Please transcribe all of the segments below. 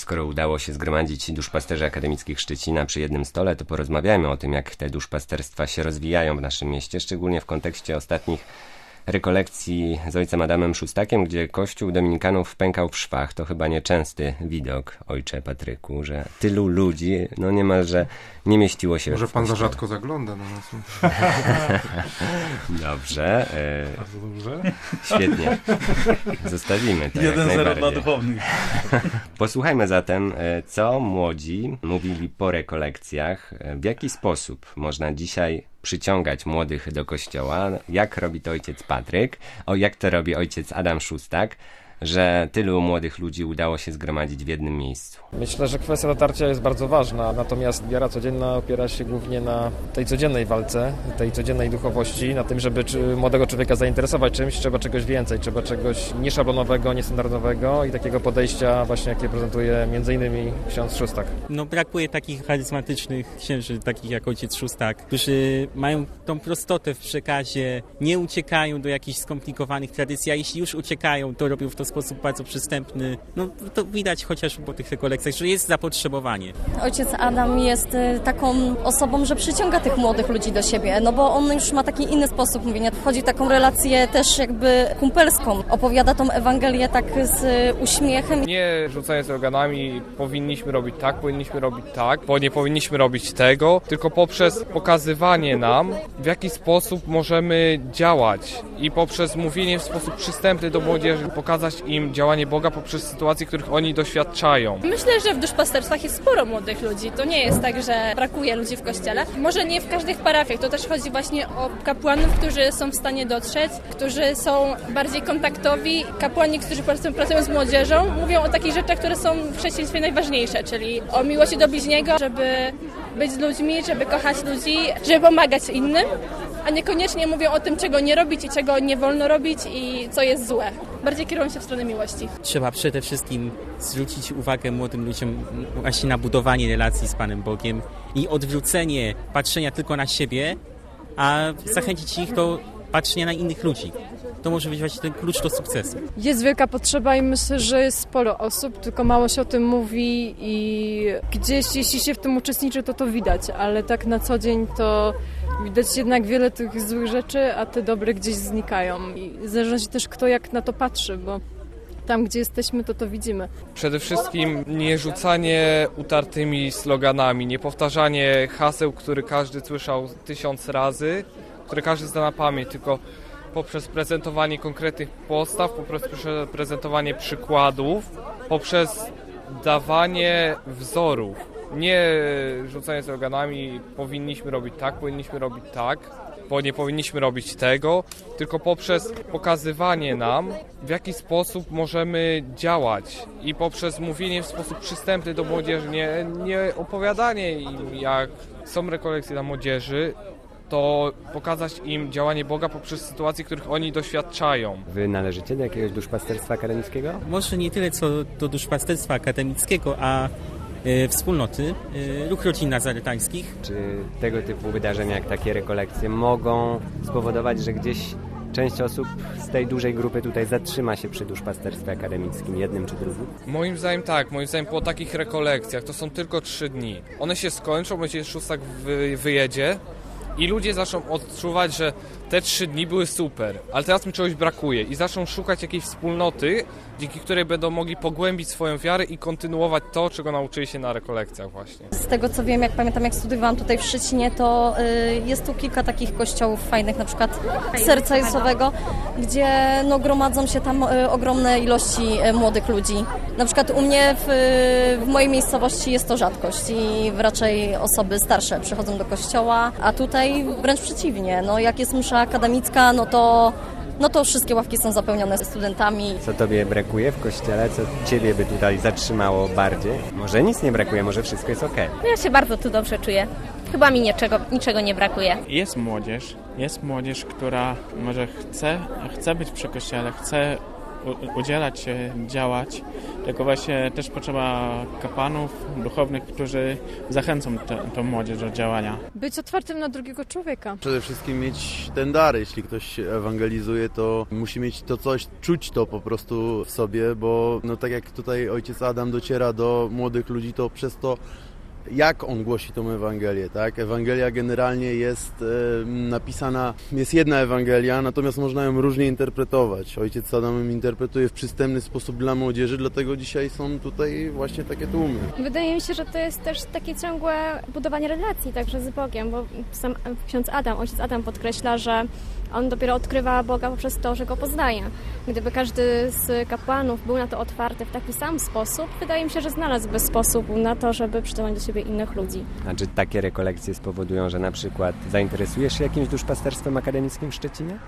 skoro udało się zgromadzić duszpasterzy akademickich Szczecina przy jednym stole, to porozmawiajmy o tym, jak te duszpasterstwa się rozwijają w naszym mieście, szczególnie w kontekście ostatnich rekolekcji z ojcem Adamem Szustakiem, gdzie kościół dominikanów pękał w szwach. To chyba nieczęsty widok, ojcze Patryku, że tylu ludzi, no niemalże nie mieściło się. Może pan za rzadko zagląda na nas. Dobrze. Bardzo dobrze. Świetnie. Zostawimy to. 1-0 dla duchownych. Posłuchajmy zatem, co młodzi mówili po rekolekcjach, w jaki sposób można dzisiaj przyciągać młodych do kościoła, jak robi to ojciec Patryk, jak to robi ojciec Adam Szustak, że tylu młodych ludzi udało się zgromadzić w jednym miejscu. Myślę, że kwestia dotarcia jest bardzo ważna, natomiast wiara codzienna opiera się głównie na tej codziennej walce, tej codziennej duchowości, na tym, żeby młodego człowieka zainteresować czymś, trzeba czegoś więcej, trzeba czegoś nieszablonowego, niestandardowego i takiego podejścia właśnie, jakie prezentuje m.in. ksiądz Szustak. No brakuje takich charyzmatycznych księży, takich jak ojciec Szustak, którzy mają tą prostotę w przekazie, nie uciekają do jakichś skomplikowanych tradycji, a jeśli już uciekają, to robią w to sposób bardzo przystępny. No to widać chociaż po tych rekolekcjach, że jest zapotrzebowanie. Ojciec Adam jest taką osobą, że przyciąga tych młodych ludzi do siebie, no bo on już ma taki inny sposób mówienia. Wchodzi w taką relację też jakby kumpelską. Opowiada tą Ewangelię tak z uśmiechem. Nie rzucając organami, powinniśmy robić tak, bo nie powinniśmy robić tego, tylko poprzez pokazywanie nam, w jaki sposób możemy działać i poprzez mówienie w sposób przystępny do młodzieży, pokazać im działanie Boga poprzez sytuacje, których oni doświadczają. Myślę, że w duszpasterstwach jest sporo młodych ludzi. To nie jest tak, że brakuje ludzi w kościele. Może nie w każdych parafiach. To też chodzi właśnie o kapłanów, którzy są w stanie dotrzeć, którzy są bardziej kontaktowi. Kapłani, którzy pracują z młodzieżą, mówią o takich rzeczach, które są w chrześcijaństwie najważniejsze, czyli o miłości do bliźniego, żeby być z ludźmi, żeby kochać ludzi, żeby pomagać innym, a niekoniecznie mówią o tym, czego nie robić i czego nie wolno robić i co jest złe. Bardziej kierują się w stronę miłości. Trzeba przede wszystkim zwrócić uwagę młodym ludziom właśnie na budowanie relacji z Panem Bogiem i odwrócenie patrzenia tylko na siebie, a zachęcić ich do patrzenia na innych ludzi. To może być właśnie ten klucz do sukcesu. Jest wielka potrzeba i myślę, że jest sporo osób, tylko mało się o tym mówi i gdzieś, jeśli się w tym uczestniczy, to widać, ale tak na co dzień to widać jednak wiele tych złych rzeczy, a te dobre gdzieś znikają. I zależy też kto jak na to patrzy, bo tam, gdzie jesteśmy, to widzimy. Przede wszystkim nie rzucanie utartymi sloganami, nie powtarzanie haseł, które każdy słyszał 1000 razy, które każdy zna na pamięć, tylko poprzez prezentowanie konkretnych postaw, poprzez prezentowanie przykładów, poprzez dawanie wzorów. Nie rzucanie sloganami powinniśmy robić tak, bo nie powinniśmy robić tego, tylko poprzez pokazywanie nam, w jaki sposób możemy działać i poprzez mówienie w sposób przystępny do młodzieży, nie opowiadanie im, jak są rekolekcje dla młodzieży, to pokazać im działanie Boga poprzez sytuacje, których oni doświadczają. Wy należycie do jakiegoś duszpasterstwa akademickiego? Może nie tyle co do duszpasterstwa akademickiego, a wspólnoty Ruch Rodzin Nazaretańskich. Czy tego typu wydarzenia jak takie rekolekcje mogą spowodować, że gdzieś część osób z tej dużej grupy tutaj zatrzyma się przy duszpasterstwie akademickim, jednym czy drugim? Moim zdaniem tak. Moim zdaniem po takich rekolekcjach to są tylko 3 dni. One się skończą, będzie Szustak wyjedzie i ludzie zaczną odczuwać, że te 3 dni były super, ale teraz mi czegoś brakuje i zaczną szukać jakiejś wspólnoty, dzięki której będą mogli pogłębić swoją wiarę i kontynuować to, czego nauczyli się na rekolekcjach właśnie. Z tego co wiem, jak pamiętam, jak studiowałam tutaj w Szczecinie, to jest tu kilka takich kościołów fajnych, na przykład Serca Jezusowego, gdzie gromadzą się tam ogromne ilości młodych ludzi. Na przykład u mnie w mojej miejscowości jest to rzadkość i raczej osoby starsze przychodzą do kościoła, a tutaj wręcz przeciwnie. Jak jest msza akademicka, no to wszystkie ławki są zapełnione studentami. Co tobie brakuje w kościele? Co ciebie by tutaj zatrzymało bardziej? Może nic nie brakuje, może wszystko jest okej. Ja się bardzo tu dobrze czuję. Chyba mi niczego nie brakuje. Jest młodzież, która może chce być przy kościele, chce udzielać się, działać, tylko właśnie też potrzeba kapłanów, duchownych, którzy zachęcą tę młodzież do działania. Być otwartym na drugiego człowieka. Przede wszystkim mieć ten dar. Jeśli ktoś ewangelizuje, to musi mieć to coś, czuć to po prostu w sobie, bo no tak jak tutaj ojciec Adam dociera do młodych ludzi, to przez to, jak on głosi tą Ewangelię, tak? Ewangelia generalnie jest napisana, jest jedna Ewangelia, natomiast można ją różnie interpretować. Ojciec Adam ją interpretuje w przystępny sposób dla młodzieży, dlatego dzisiaj są tutaj właśnie takie tłumy. Wydaje mi się, że to jest też takie ciągłe budowanie relacji także z Bogiem, bo sam ojciec Adam podkreśla, że on dopiero odkrywa Boga poprzez to, że Go poznaje. Gdyby każdy z kapłanów był na to otwarty w taki sam sposób, wydaje mi się, że znalazłby sposób na to, żeby przyciągnąć do siebie innych ludzi. A czy takie rekolekcje spowodują, że na przykład zainteresujesz się jakimś duszpasterstwem akademickim w Szczecinie?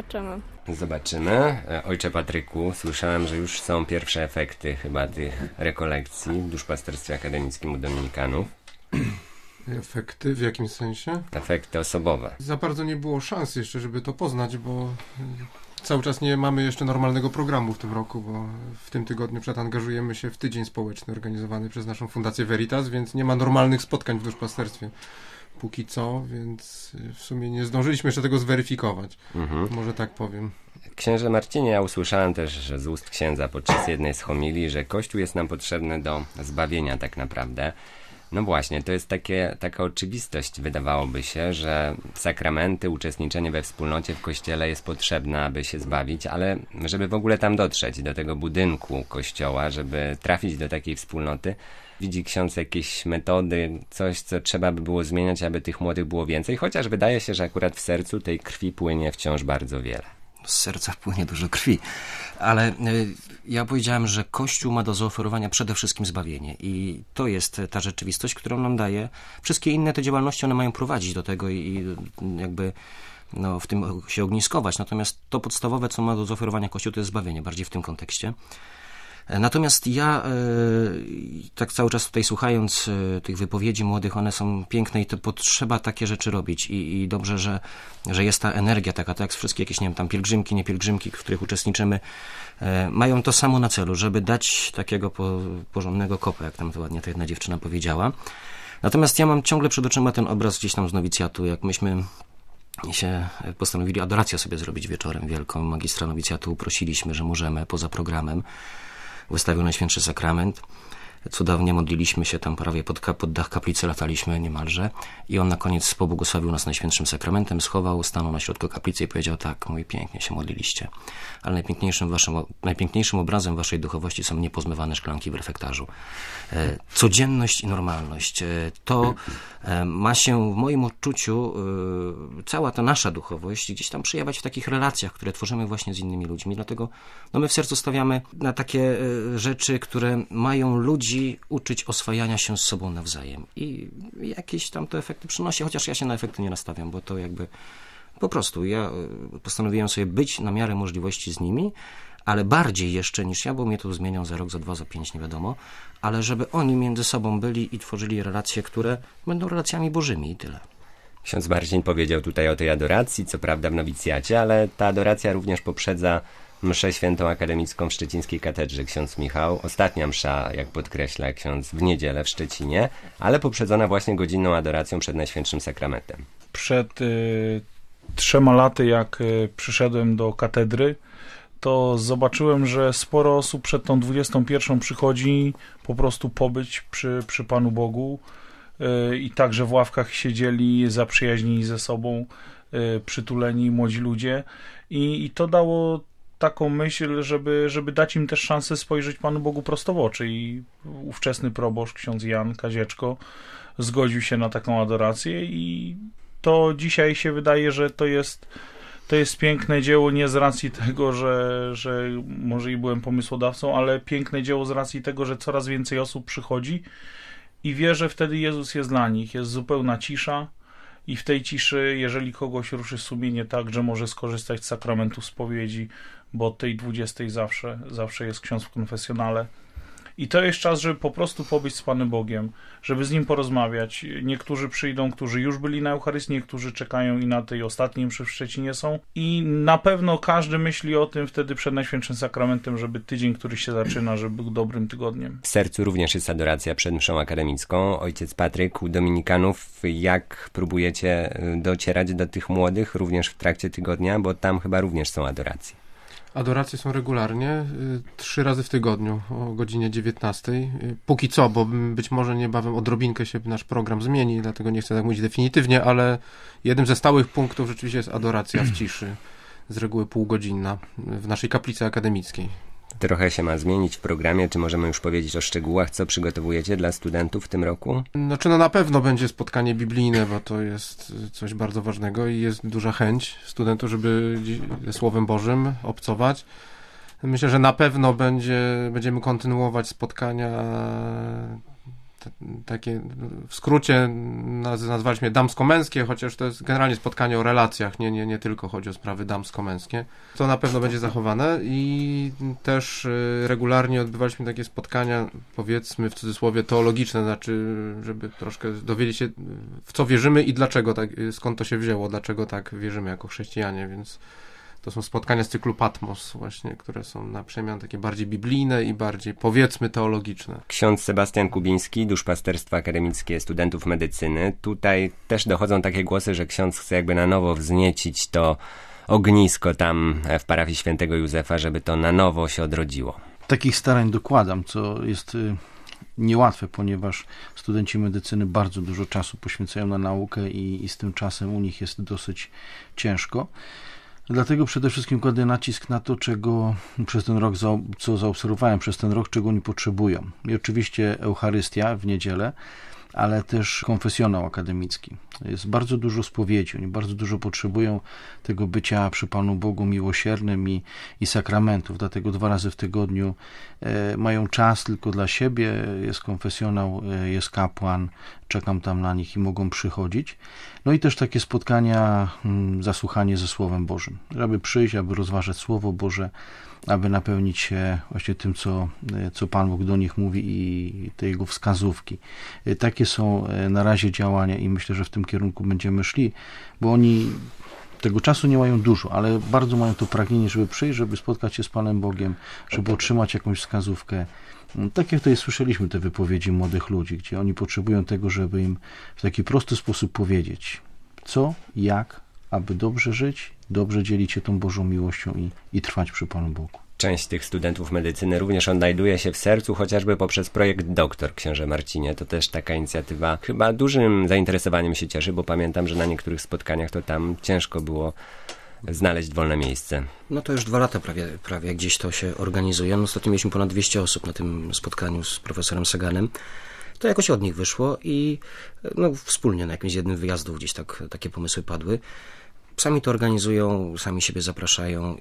Zobaczymy. Ojcze Patryku, słyszałem, że już są pierwsze efekty chyba tych rekolekcji w duszpasterstwie akademickim u dominikanów. Efekty w jakim sensie? Efekty osobowe. Za bardzo nie było szans jeszcze, żeby to poznać, bo cały czas nie mamy jeszcze normalnego programu w tym roku, bo w tym tygodniu przedangażujemy się w tydzień społeczny organizowany przez naszą Fundację Veritas, więc nie ma normalnych spotkań w duszpasterstwie póki co, więc w sumie nie zdążyliśmy jeszcze tego zweryfikować. Może tak powiem. Księże Marcinie, ja usłyszałem też że z ust księdza podczas jednej z homilii, że Kościół jest nam potrzebny do zbawienia tak naprawdę. No właśnie, to jest taka oczywistość, wydawałoby się, że sakramenty, uczestniczenie we wspólnocie w Kościele jest potrzebne, aby się zbawić, ale żeby w ogóle tam dotrzeć, do tego budynku Kościoła, żeby trafić do takiej wspólnoty, widzi ksiądz jakieś metody, coś, co trzeba by było zmieniać, aby tych młodych było więcej, chociaż wydaje się, że akurat w sercu tej krwi płynie wciąż bardzo wiele. Z serca płynie dużo krwi, ale ja powiedziałem, że Kościół ma do zaoferowania przede wszystkim zbawienie i to jest ta rzeczywistość, którą nam daje. Wszystkie inne te działalności, one mają prowadzić do tego i jakby w tym się ogniskować, natomiast to podstawowe, co ma do zaoferowania Kościół, to jest zbawienie, bardziej w tym kontekście. Natomiast ja tak cały czas tutaj słuchając tych wypowiedzi młodych, one są piękne i to potrzeba takie rzeczy robić i dobrze, że jest ta energia taka, tak jak wszystkie jakieś, nie wiem, tam pielgrzymki, nie pielgrzymki, w których uczestniczymy, mają to samo na celu, żeby dać takiego porządnego kopa, jak tam to ładnie ta jedna dziewczyna powiedziała. Natomiast ja mam ciągle przed oczyma ten obraz gdzieś tam z nowicjatu, jak myśmy się postanowili adorację sobie zrobić wieczorem wielką, magistra nowicjatu uprosiliśmy, że możemy poza programem, wystawił Najświętszy Sakrament. Cudownie modliliśmy się tam prawie pod dach kaplicy, lataliśmy niemalże i on na koniec pobłogosławił nas Najświętszym Sakramentem, schował, stanął na środku kaplicy i powiedział: tak, mój, pięknie się modliliście, ale najpiękniejszym obrazem waszej duchowości są niepozmywane szklanki w refektarzu. Codzienność i normalność. To ma się w moim odczuciu cała ta nasza duchowość gdzieś tam przejawiać w takich relacjach, które tworzymy właśnie z innymi ludźmi. Dlatego my w sercu stawiamy na takie rzeczy, które mają ludzi uczyć oswajania się z sobą nawzajem. I jakieś tam to efekty przynosi, chociaż ja się na efekty nie nastawiam, bo to jakby po prostu ja postanowiłem sobie być na miarę możliwości z nimi, ale bardziej jeszcze niż ja, bo mnie to zmienią za rok, za 2, za 5, nie wiadomo, ale żeby oni między sobą byli i tworzyli relacje, które będą relacjami bożymi i tyle. Ksiądz Marcin powiedział tutaj o tej adoracji, co prawda w nowicjacie, ale ta adoracja również poprzedza mszę świętą akademicką w szczecińskiej katedrze. Ksiądz Michał, ostatnia msza, jak podkreśla ksiądz, w niedzielę w Szczecinie, ale poprzedzona właśnie godzinną adoracją przed Najświętszym Sakramentem. Przed 3 laty, jak przyszedłem do katedry, to zobaczyłem, że sporo osób przed tą 21 przychodzi po prostu pobyć przy Panu Bogu i także w ławkach siedzieli zaprzyjaźnieni ze sobą, przytuleni młodzi ludzie i to dało taką myśl, żeby dać im też szansę spojrzeć Panu Bogu prosto w oczy i ówczesny proboszcz, ksiądz Jan Kazieczko, zgodził się na taką adorację i to dzisiaj się wydaje, że to jest piękne dzieło nie z racji tego, że może i byłem pomysłodawcą, ale piękne dzieło z racji tego, że coraz więcej osób przychodzi i wie, że wtedy Jezus jest dla nich. Jest zupełna cisza i w tej ciszy, jeżeli kogoś ruszy sumienie tak, że może skorzystać z sakramentu spowiedzi, bo od tej 20 zawsze jest ksiądz w konfesjonale I to jest czas, żeby po prostu pobyć z Panem Bogiem, żeby z Nim porozmawiać. Niektórzy przyjdą, którzy już byli na Eucharystii, niektórzy czekają i na tej ostatniej mszy w Szczecinie są. I na pewno każdy myśli o tym wtedy przed Najświętszym Sakramentem, żeby tydzień, który się zaczyna, żeby był dobrym tygodniem. W sercu również jest adoracja przed mszą akademicką. Ojciec Patryk, u dominikanów, jak próbujecie docierać do tych młodych również w trakcie tygodnia, bo tam chyba również są adoracje. Adoracje są regularnie, 3 razy w tygodniu o godzinie 19. Póki co, bo być może niebawem odrobinkę się nasz program zmieni, dlatego nie chcę tak mówić definitywnie, ale jednym ze stałych punktów rzeczywiście jest adoracja w ciszy, z reguły półgodzinna, w naszej kaplicy akademickiej. Trochę się ma zmienić w programie. Czy możemy już powiedzieć o szczegółach, co przygotowujecie dla studentów w tym roku? Znaczy, na pewno będzie spotkanie biblijne, bo to jest coś bardzo ważnego i jest duża chęć studentów, żeby ze Słowem Bożym obcować. Myślę, że na pewno będziemy kontynuować spotkania takie, w skrócie nazwaliśmy damsko-męskie, chociaż to jest generalnie spotkanie o relacjach, nie tylko chodzi o sprawy damsko-męskie. To na pewno będzie zachowane i też regularnie odbywaliśmy takie spotkania, powiedzmy w cudzysłowie teologiczne, znaczy, żeby troszkę dowiedzieć się, w co wierzymy i dlaczego tak, skąd to się wzięło, dlaczego tak wierzymy jako chrześcijanie, więc to są spotkania z cyklu Patmos właśnie, które są na przemian takie bardziej biblijne i bardziej, powiedzmy, teologiczne. Ksiądz Sebastian Kubiński, duszpasterstwo akademickie studentów medycyny. Tutaj też dochodzą takie głosy, że ksiądz chce jakby na nowo wzniecić to ognisko tam w parafii Świętego Józefa, żeby to na nowo się odrodziło. Takich starań dokładam, co jest niełatwe, ponieważ studenci medycyny bardzo dużo czasu poświęcają na naukę i z tym czasem u nich jest dosyć ciężko. Dlatego przede wszystkim kładę nacisk na to, czego przez ten rok, co zaobserwowałem przez ten rok, czego oni potrzebują. I oczywiście Eucharystia w niedzielę, ale też konfesjonał akademicki. Jest bardzo dużo spowiedzi, oni bardzo dużo potrzebują tego bycia przy Panu Bogu miłosiernym i sakramentów, dlatego 2 razy w tygodniu mają czas tylko dla siebie, jest konfesjonał, jest kapłan, czekam tam na nich i mogą przychodzić. No i też takie spotkania, zasłuchanie ze Słowem Bożym, aby przyjść, aby rozważać Słowo Boże, aby napełnić się właśnie tym, co Pan Bóg do nich mówi i te Jego wskazówki. Takie są na razie działania i myślę, że w tym kierunku będziemy szli, bo oni tego czasu nie mają dużo, ale bardzo mają to pragnienie, żeby przyjść, żeby spotkać się z Panem Bogiem, żeby otrzymać jakąś wskazówkę. Tak jak tutaj słyszeliśmy te wypowiedzi młodych ludzi, gdzie oni potrzebują tego, żeby im w taki prosty sposób powiedzieć, co, jak, aby dobrze żyć, dobrze dzielić się tą Bożą miłością i trwać przy Panu Bogu. Część tych studentów medycyny również odnajduje się w sercu, chociażby poprzez projekt Doktor, księże Marcinie. To też taka inicjatywa chyba dużym zainteresowaniem się cieszy, bo pamiętam, że na niektórych spotkaniach to tam ciężko było znaleźć wolne miejsce. No to już 2 lata prawie gdzieś to się organizuje. No ostatnio mieliśmy ponad 200 osób na tym spotkaniu z profesorem Saganem. To jakoś od nich wyszło i no, wspólnie na jakimś jednym wyjazdu gdzieś takie pomysły padły. Sami to organizują, sami siebie zapraszają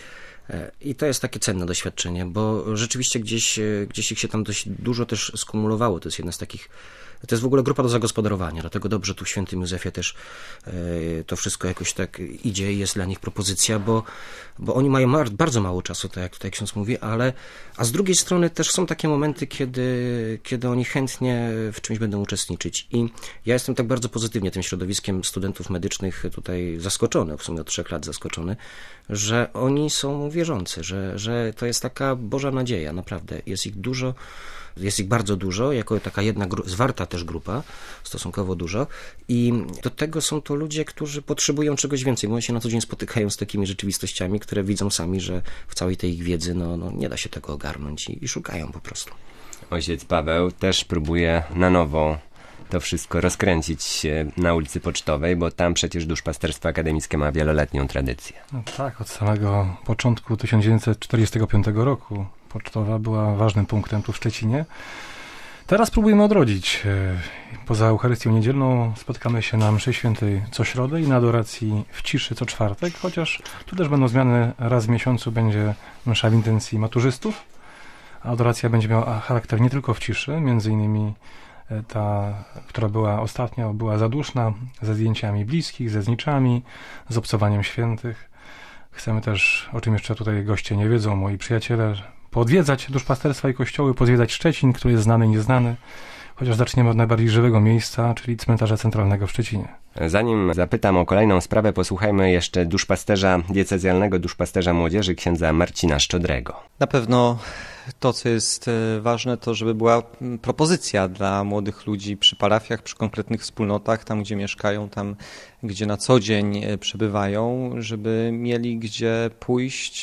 i to jest takie cenne doświadczenie, bo rzeczywiście gdzieś ich się tam dość dużo też skumulowało. To jest jedna z takich, to jest w ogóle grupa do zagospodarowania, dlatego dobrze tu w Świętym Józefie też to wszystko jakoś tak idzie i jest dla nich propozycja, bo oni mają bardzo mało czasu, tak jak tutaj ksiądz mówi, a z drugiej strony też są takie momenty, kiedy oni chętnie w czymś będą uczestniczyć i ja jestem tak bardzo pozytywnie tym środowiskiem studentów medycznych tutaj zaskoczony, w sumie od 3 lat zaskoczony, że oni są wierzący, że to jest taka Boża nadzieja, naprawdę, jest ich dużo. Jest ich bardzo dużo, jako taka jedna zwarta też grupa, stosunkowo dużo i do tego są to ludzie, którzy potrzebują czegoś więcej, bo oni się na co dzień spotykają z takimi rzeczywistościami, które widzą sami, że w całej tej ich wiedzy no nie da się tego ogarnąć i szukają po prostu. Ojciec Paweł też próbuje na nowo to wszystko rozkręcić na ulicy Pocztowej, bo tam przecież duszpasterstwo akademickie ma wieloletnią tradycję. No tak, od samego początku 1945 roku Pocztowa była ważnym punktem tu w Szczecinie. Teraz próbujemy odrodzić. Poza Eucharystią niedzielną spotykamy się na mszy świętej co środę i na adoracji w ciszy co czwartek, chociaż tu też będą zmiany. Raz w miesiącu będzie msza w intencji maturzystów, a adoracja będzie miała charakter nie tylko w ciszy, między innymi ta, która była ostatnio, była zaduszna, ze zdjęciami bliskich, ze zniczami, z obcowaniem świętych. Chcemy też, o czym jeszcze tutaj goście nie wiedzą, moi przyjaciele, poodwiedzać duszpasterstwa i kościoły, pozwiedzać Szczecin, który jest znany i nieznany. Chociaż zaczniemy od najbardziej żywego miejsca, czyli cmentarza centralnego w Szczecinie. Zanim zapytam o kolejną sprawę, posłuchajmy jeszcze diecezjalnego duszpasterza młodzieży, księdza Marcina Szczodrego. Na pewno to, co jest ważne, to żeby była propozycja dla młodych ludzi przy parafiach, przy konkretnych wspólnotach, tam gdzie mieszkają, tam gdzie na co dzień przebywają, żeby mieli gdzie pójść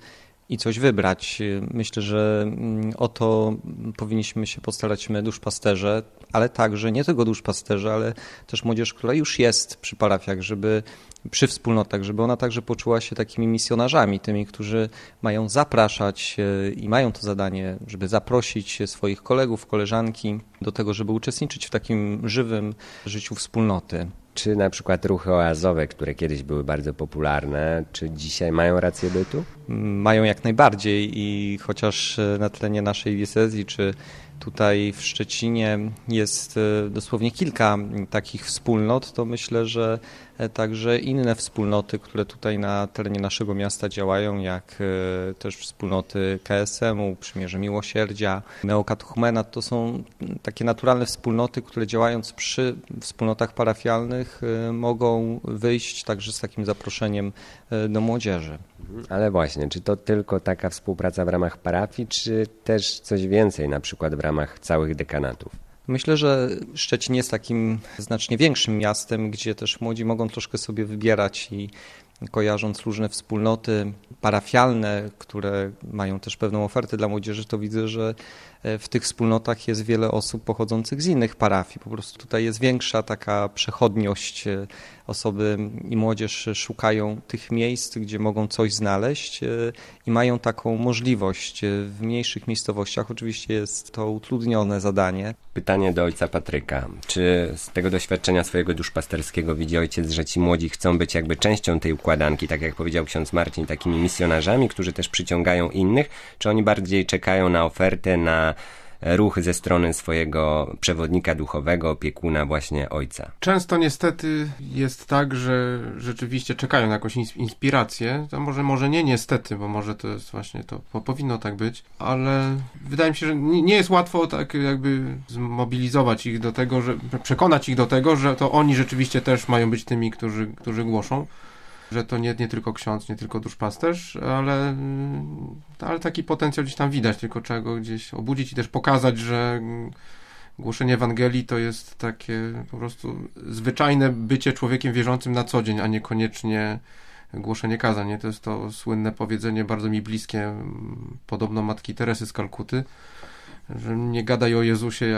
i coś wybrać. Myślę, że o to powinniśmy się postarać my, duszpasterze, ale także nie tylko duszpasterze, ale też młodzież, która już jest przy parafiach, żeby przy wspólnotach, żeby ona także poczuła się takimi misjonarzami, tymi, którzy mają zapraszać i mają to zadanie, żeby zaprosić swoich kolegów, koleżanki do tego, żeby uczestniczyć w takim żywym życiu wspólnoty. Czy na przykład ruchy oazowe, które kiedyś były bardzo popularne, czy dzisiaj mają rację bytu? Mają jak najbardziej i chociaż na terenie naszej diecezji, czy tutaj w Szczecinie jest dosłownie kilka takich wspólnot, to myślę, że także inne wspólnoty, które tutaj na terenie naszego miasta działają, jak też wspólnoty KSM-u, Przymierze Miłosierdzia, Neokatechumena, to są takie naturalne wspólnoty, które działając przy wspólnotach parafialnych mogą wyjść także z takim zaproszeniem do młodzieży. Ale właśnie, czy to tylko taka współpraca w ramach parafii, czy też coś więcej, na przykład w ramach całych dekanatów? Myślę, że Szczecin jest takim znacznie większym miastem, gdzie też młodzi mogą troszkę sobie wybierać i kojarząc różne wspólnoty parafialne, które mają też pewną ofertę dla młodzieży, to widzę, że w tych wspólnotach jest wiele osób pochodzących z innych parafii. Po prostu tutaj jest większa taka przechodniość. Osoby i młodzież szukają tych miejsc, gdzie mogą coś znaleźć i mają taką możliwość. W mniejszych miejscowościach oczywiście jest to utrudnione zadanie. Pytanie do ojca Patryka. Czy z tego doświadczenia swojego duszpasterskiego widzi ojciec, że ci młodzi chcą być jakby częścią tej układanki, tak jak powiedział ksiądz Marcin, takimi misjonarzami, którzy też przyciągają innych? Czy oni bardziej czekają na ofertę, na ruch ze strony swojego przewodnika duchowego, opiekuna, właśnie ojca? Często niestety jest tak, że rzeczywiście czekają na jakąś inspirację. To może nie niestety, bo może to jest właśnie to powinno tak być, ale wydaje mi się, że nie jest łatwo tak jakby zmobilizować ich do tego, przekonać ich do tego, że to oni rzeczywiście też mają być tymi, którzy głoszą. Że to nie tylko ksiądz, nie tylko duszpasterz, ale taki potencjał gdzieś tam widać, tylko trzeba go gdzieś obudzić i też pokazać, że głoszenie Ewangelii to jest takie po prostu zwyczajne bycie człowiekiem wierzącym na co dzień, a niekoniecznie głoszenie kazań. Nie? To jest to słynne powiedzenie, bardzo mi bliskie, podobno matki Teresy z Kalkuty, że nie gadaj o Jezusie,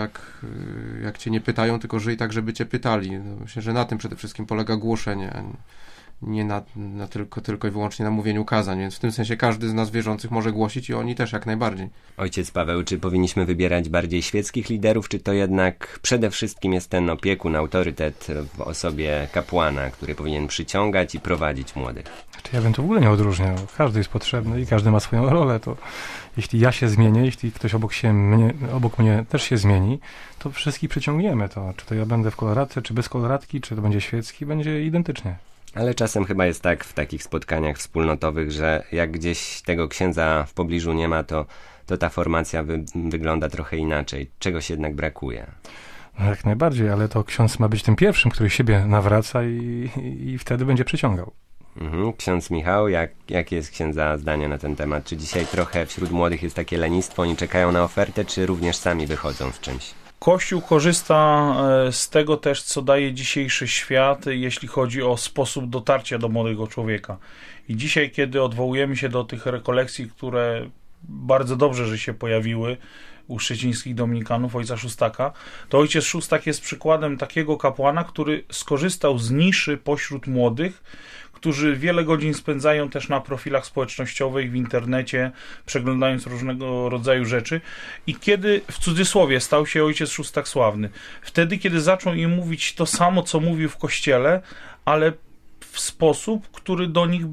jak cię nie pytają, tylko żyj tak, żeby cię pytali. Myślę, że na tym przede wszystkim polega głoszenie, a nie na tylko i wyłącznie na mówieniu kazań, więc w tym sensie każdy z nas wierzących może głosić i oni też jak najbardziej. Ojciec Paweł, czy powinniśmy wybierać bardziej świeckich liderów, czy to jednak przede wszystkim jest ten opiekun, autorytet w osobie kapłana, który powinien przyciągać i prowadzić młodych? Ja bym to w ogóle nie odróżniał. Każdy jest potrzebny i każdy ma swoją rolę. To jeśli ja się zmienię, jeśli ktoś obok mnie też się zmieni, to wszystkich przyciągniemy. To, czy to ja będę w koloradce, czy bez koloradki, czy to będzie świecki, będzie identycznie. Ale czasem chyba jest tak w takich spotkaniach wspólnotowych, że jak gdzieś tego księdza w pobliżu nie ma, to ta formacja wygląda trochę inaczej. Czegoś jednak brakuje. No jak najbardziej, ale to ksiądz ma być tym pierwszym, który siebie nawraca i wtedy będzie przyciągał. Ksiądz Michał, jakie jest księdza zdanie na ten temat? Czy dzisiaj trochę wśród młodych jest takie lenistwo, oni czekają na ofertę, czy również sami wychodzą z czymś? Kościół korzysta z tego też, co daje dzisiejszy świat, jeśli chodzi o sposób dotarcia do młodego człowieka. I dzisiaj, kiedy odwołujemy się do tych rekolekcji, które bardzo dobrze, że się pojawiły u szczecińskich dominikanów, ojca Szóstaka, to ojciec Szóstak jest przykładem takiego kapłana, który skorzystał z niszy pośród młodych, którzy wiele godzin spędzają też na profilach społecznościowych, w internecie, przeglądając różnego rodzaju rzeczy. I kiedy, w cudzysłowie, stał się ojciec Szóstak sławny? Wtedy, kiedy zaczął im mówić to samo, co mówił w kościele, ale w sposób, który do nich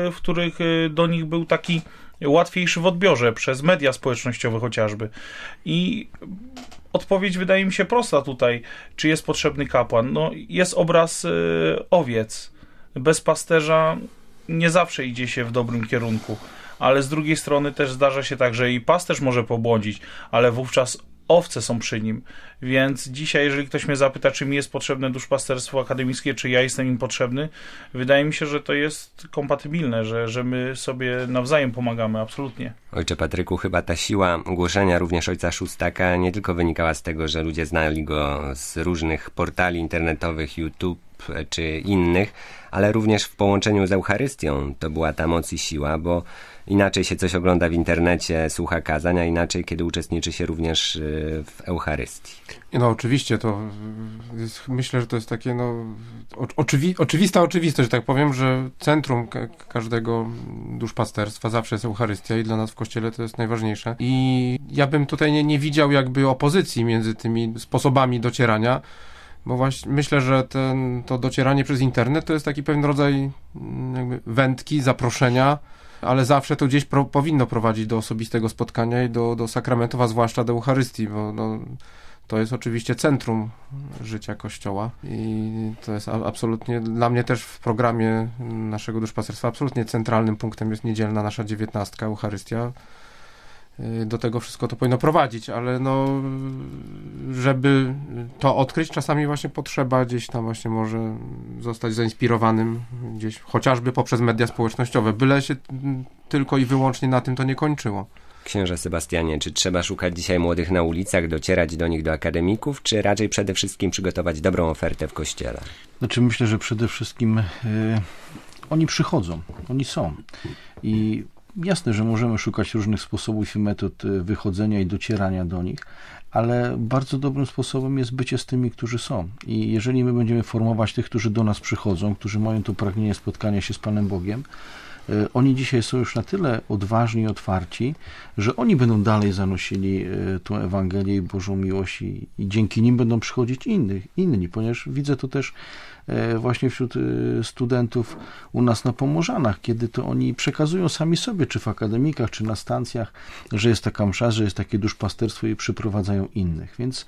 był taki łatwiejszy w odbiorze, przez media społecznościowe chociażby. I odpowiedź wydaje mi się prosta tutaj, czy jest potrzebny kapłan. No, jest obraz owiec. Bez pasterza nie zawsze idzie się w dobrym kierunku, ale z drugiej strony też zdarza się tak, że i pasterz może pobłądzić, ale wówczas owce są przy nim, więc dzisiaj, jeżeli ktoś mnie zapyta, czy mi jest potrzebne duszpasterstwo akademickie, czy ja jestem im potrzebny, wydaje mi się, że to jest kompatybilne, że my sobie nawzajem pomagamy, absolutnie. Ojcze Patryku, chyba ta siła głoszenia również ojca Szóstaka nie tylko wynikała z tego, że ludzie znali go z różnych portali internetowych, YouTube czy innych, ale również w połączeniu z Eucharystią to była ta moc i siła, bo inaczej się coś ogląda w internecie, słucha kazań, a inaczej, kiedy uczestniczy się również w Eucharystii. No oczywiście, to myślę, że to jest takie oczywista oczywistość, że tak powiem, że centrum każdego duszpasterstwa zawsze jest Eucharystia i dla nas w Kościele to jest najważniejsze. I ja bym tutaj nie widział jakby opozycji między tymi sposobami docierania, bo właśnie myślę, że to docieranie przez internet to jest taki pewien rodzaj jakby wędki, zaproszenia, ale zawsze to gdzieś powinno prowadzić do osobistego spotkania i do sakramentów, a zwłaszcza do Eucharystii, bo to jest oczywiście centrum życia Kościoła i to jest absolutnie, dla mnie też w programie naszego duszpasterstwa absolutnie centralnym punktem jest niedzielna nasza 19 Eucharystia. Do tego wszystko to powinno prowadzić, ale żeby to odkryć, czasami właśnie potrzeba gdzieś tam właśnie może zostać zainspirowanym gdzieś, chociażby poprzez media społecznościowe, byle się tylko i wyłącznie na tym to nie kończyło. Księże Sebastianie, czy trzeba szukać dzisiaj młodych na ulicach, docierać do nich, do akademików, czy raczej przede wszystkim przygotować dobrą ofertę w Kościele? Znaczy myślę, że przede wszystkim oni przychodzą, oni są i jasne, że możemy szukać różnych sposobów i metod wychodzenia i docierania do nich, ale bardzo dobrym sposobem jest bycie z tymi, którzy są. I jeżeli my będziemy formować tych, którzy do nas przychodzą, którzy mają to pragnienie spotkania się z Panem Bogiem, oni dzisiaj są już na tyle odważni i otwarci, że oni będą dalej zanosili tą Ewangelię i Bożą miłość i dzięki nim będą przychodzić inni, ponieważ widzę to też właśnie wśród studentów u nas na Pomorzanach, kiedy to oni przekazują sami sobie, czy w akademikach, czy na stacjach, że jest taka msza, że jest takie duszpasterstwo i przyprowadzają innych. Więc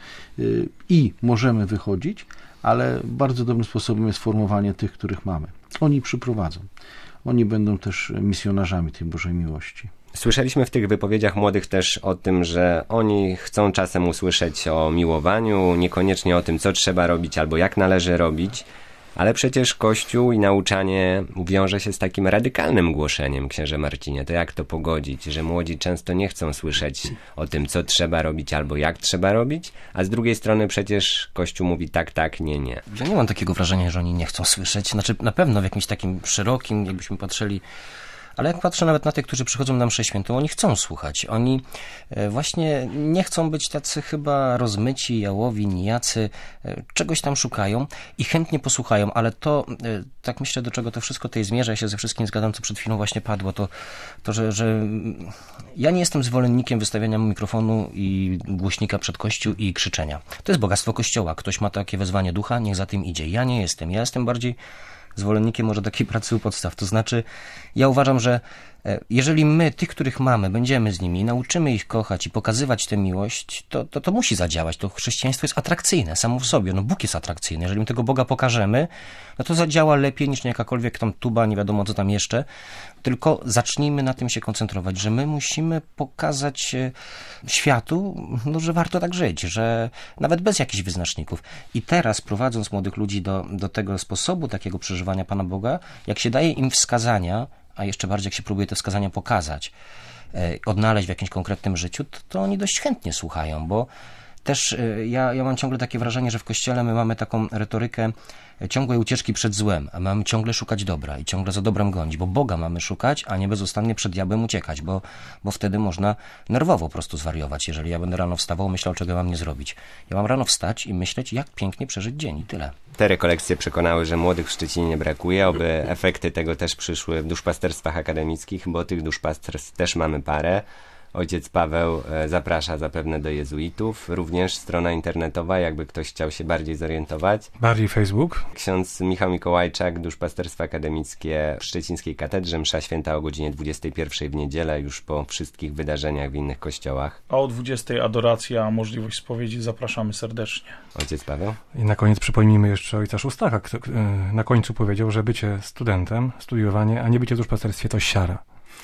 i możemy wychodzić, ale bardzo dobrym sposobem jest formowanie tych, których mamy. Oni przyprowadzą. Oni będą też misjonarzami tej Bożej miłości. Słyszeliśmy w tych wypowiedziach młodych też o tym, że oni chcą czasem usłyszeć o miłowaniu, niekoniecznie o tym, co trzeba robić albo jak należy robić, ale przecież Kościół i nauczanie wiąże się z takim radykalnym głoszeniem, księże Marcinie. To jak to pogodzić, że młodzi często nie chcą słyszeć o tym, co trzeba robić albo jak trzeba robić, a z drugiej strony przecież Kościół mówi tak, tak, nie, nie. Ja nie mam takiego wrażenia, że oni nie chcą słyszeć. Znaczy na pewno w jakimś takim szerokim, jakbyśmy patrzyli, ale jak patrzę nawet na tych, którzy przychodzą na mszę świętą, oni chcą słuchać. Oni właśnie nie chcą być tacy chyba rozmyci, jałowi, nijacy, czegoś tam szukają i chętnie posłuchają, ale to, tak myślę, do czego to wszystko tutaj zmierza, ja się ze wszystkim zgadzam, co przed chwilą właśnie padło, że ja nie jestem zwolennikiem wystawiania mikrofonu i głośnika przed Kościół i krzyczenia. To jest bogactwo Kościoła. Ktoś ma takie wezwanie ducha, niech za tym idzie. Ja nie jestem. Ja jestem bardziej zwolennikiem może takiej pracy u podstaw. To znaczy, ja uważam, że jeżeli my, tych, których mamy, będziemy z nimi, nauczymy ich kochać i pokazywać tę miłość, to musi zadziałać. To chrześcijaństwo jest atrakcyjne samo w sobie. No Bóg jest atrakcyjny. Jeżeli my tego Boga pokażemy, no to zadziała lepiej niż jakakolwiek tam tuba, nie wiadomo co tam jeszcze. Tylko zacznijmy na tym się koncentrować, że my musimy pokazać światu, no, że warto tak żyć, że nawet bez jakichś wyznaczników. I teraz prowadząc młodych ludzi do tego sposobu takiego przeżywania Pana Boga, jak się daje im wskazania, a jeszcze bardziej jak się próbuje te wskazania pokazać, odnaleźć w jakimś konkretnym życiu, to oni dość chętnie słuchają, bo też ja mam ciągle takie wrażenie, że w Kościele my mamy taką retorykę ciągłej ucieczki przed złem, a mamy ciągle szukać dobra i ciągle za dobrem gonić, bo Boga mamy szukać, a nie bezustannie przed diabłem uciekać, bo wtedy można nerwowo po prostu zwariować, jeżeli ja będę rano wstawał, myślał, czego mam nie zrobić. Ja mam rano wstać i myśleć, jak pięknie przeżyć dzień i tyle. Te rekolekcje przekonały, że młodych w Szczecinie nie brakuje, oby efekty tego też przyszły w duszpasterstwach akademickich, bo tych duszpasterstw też mamy parę. Ojciec Paweł zaprasza zapewne do jezuitów, również strona internetowa, jakby ktoś chciał się bardziej zorientować. Bardziej Facebook. Ksiądz Michał Mikołajczak, duszpasterstwo akademickie w Szczecińskiej Katedrze, msza święta o godzinie 21 w niedzielę, już po wszystkich wydarzeniach w innych kościołach. A o 20 adoracja, możliwość spowiedzi, zapraszamy serdecznie. Ojciec Paweł. I na koniec przypomnijmy jeszcze ojca Szóstaka, kto na końcu powiedział, że bycie studentem, studiowanie, a nie bycie w duszpasterstwie to siara.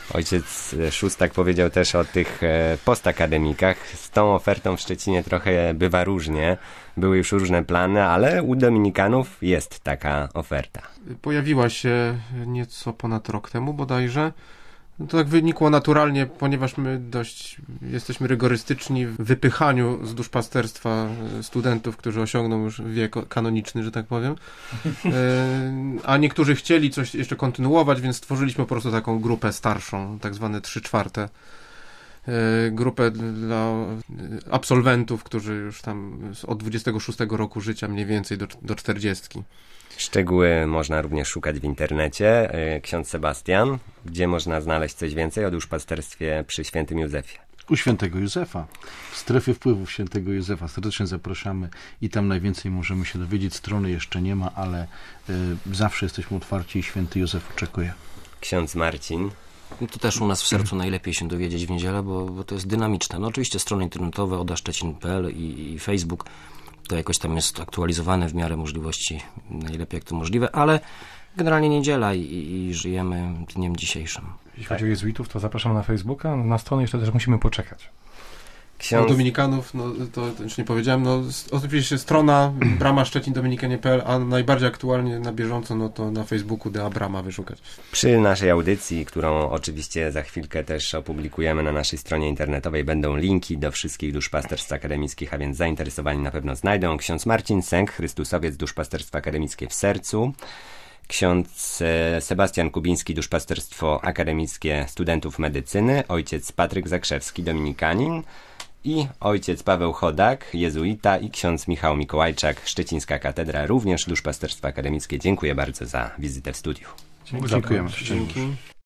Ojciec Szóstak powiedział też o tych postakademikach. Z tą ofertą w Szczecinie trochę bywa różnie. Były już różne plany, ale u dominikanów jest taka oferta. Pojawiła się nieco ponad rok temu bodajże. No to tak wynikło naturalnie, ponieważ my dość jesteśmy rygorystyczni w wypychaniu z duszpasterstwa studentów, którzy osiągną już wiek kanoniczny, że tak powiem. A niektórzy chcieli coś jeszcze kontynuować, więc stworzyliśmy po prostu taką grupę starszą, tak zwane 3/4. Grupę dla absolwentów, którzy już tam od 26 roku życia mniej więcej do 40. Szczegóły można również szukać w internecie. Ksiądz Sebastian, gdzie można znaleźć coś więcej o duszpasterstwie przy Świętym Józefie? U Świętego Józefa, w strefie wpływów Świętego Józefa. Serdecznie zapraszamy i tam najwięcej możemy się dowiedzieć. Strony jeszcze nie ma, ale zawsze jesteśmy otwarci i Święty Józef oczekuje. Ksiądz Marcin. No to też u nas w sercu najlepiej się dowiedzieć w niedzielę, bo to jest dynamiczne. No oczywiście strony internetowe, odaszczecin.pl i Facebook. To jakoś tam jest aktualizowane w miarę możliwości, najlepiej jak to możliwe, ale generalnie niedziela i żyjemy dniem dzisiejszym. Jeśli chodzi o jezuitów, to zapraszam na Facebooka. Na stronę jeszcze też musimy poczekać. O dominikanów, no to już nie powiedziałem, no oczywiście strona bramaszczecin-dominikanie.pl, a najbardziej aktualnie na bieżąco, no to na Facebooku Dea Brama wyszukać. Przy naszej audycji, którą oczywiście za chwilkę też opublikujemy na naszej stronie internetowej, będą linki do wszystkich duszpasterstw akademickich, a więc zainteresowani na pewno znajdą. Ksiądz Marcin Sęk, Chrystusowiec, Duszpasterstwo Akademickie w sercu. Ksiądz Sebastian Kubiński, Duszpasterstwo Akademickie Studentów Medycyny. Ojciec Patryk Zakrzewski, dominikanin. I ojciec Paweł Chodak, jezuita, i ksiądz Michał Mikołajczak, Szczecińska Katedra, również Duszpasterstwo Akademickie. Dziękuję bardzo za wizytę w studiu. Dziękujemy. Dzięki.